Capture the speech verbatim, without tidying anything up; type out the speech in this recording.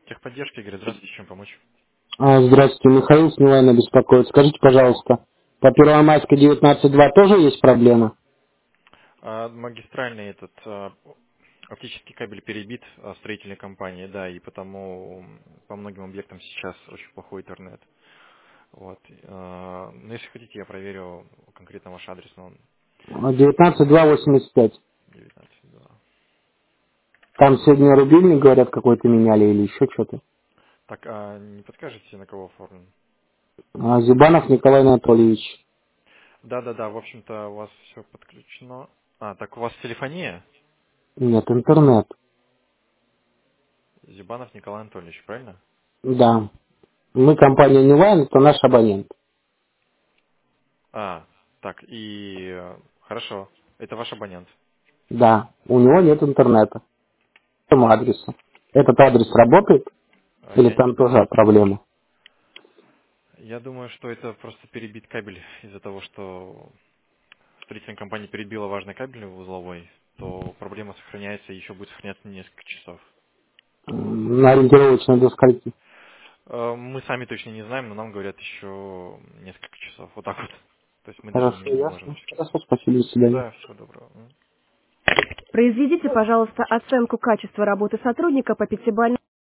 Техподдержка, Игорь, здравствуйте, чем помочь? А, Здравствуйте, Михаил с Милана беспокоит. Скажите, пожалуйста, по Первомайской девятнадцать два тоже есть проблема? А, магистральный этот а, оптический кабель перебит а, строительной компании, да, и потому м, по многим объектам сейчас очень плохой интернет. Вот. а, Но если хотите, я проверю конкретно ваш адрес, но он А, девятнадцать два восемьдесят пять. девятнадцать два. Там сегодня рубильник, говорят, какой-то меняли или еще что-то. Так, а не подскажете, на кого оформлен? А, Зюбанов Николай Анатольевич. Да-да-да, в общем-то, у вас все подключено. А, так у вас телефония? Нет, интернет. Зюбанов Николай Анатольевич, правильно? Да. Мы компания Нилайн, это наш абонент. А, так, и э, хорошо, это ваш абонент. Да. У него нет интернета. По этому адресу. Этот адрес работает? А Или Я там тоже проблема? Я думаю, что это просто перебит кабель из-за того, что строительная компания перебила важный кабель узловой, то проблема сохраняется и еще будет сохраняться несколько часов. М, На ориентировочной до скольки? Э, Мы сами точно не знаем, но нам говорят еще несколько часов. Вот так вот. То есть мы даже Хорошо, не, не можем ясно. сейчас. Хорошо, спасибо, до свидания. Да, всего доброго. М. Произведите, пожалуйста, оценку качества работы сотрудника по пятибалльной